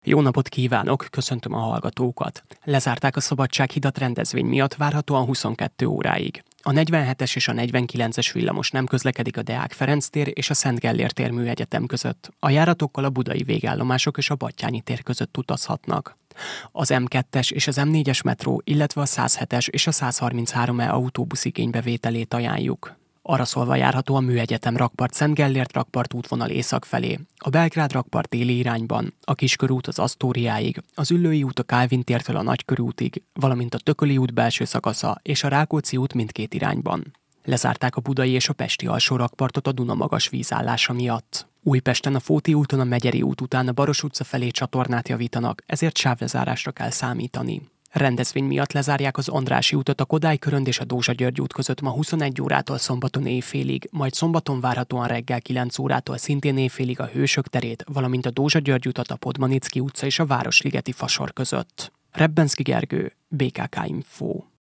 Jó napot kívánok, köszöntöm a hallgatókat. Lezárták a Szabadsághidat rendezvény miatt várhatóan 22 óráig. A 47-es és a 49-es villamos nem közlekedik a Deák Ferenc tér és a Szent Gellért tér műegyetem között. A járatokkal a budai végállomások és a Batthyány tér között utazhatnak. Az M2-es és az M4-es metró, illetve a 107-es és a 133E autóbusz igénybevételét ajánljuk. Araszolva járható a Műegyetem rakpart Szent Gellért rakpart útvonal észak felé, a Belgrád rakpart déli irányban, a Kiskörút az Asztóriáig, az Üllői út a Kálvin tértől a Nagykörútig, valamint a Tököli út belső szakasza és a Rákóczi út mindkét irányban. Lezárták a budai és a pesti alsó rakpartot a Duna magas vízállása miatt. Újpesten a Fóti úton a Megyeri út után a Baros utca felé csatornát javítanak, ezért sávlezárásra kell számítani. Rendezvény miatt lezárják az Andrássy utat a Kodály-Körönd és a Dózsa-György út között ma 21 órától szombaton éjfélig, majd szombaton várhatóan reggel 9 órától szintén éjfélig a Hősök terét, valamint a Dózsa-György utat a Podmanicki utca és a Városligeti Fasor között. Rebbenszky Gergő, BKK Info.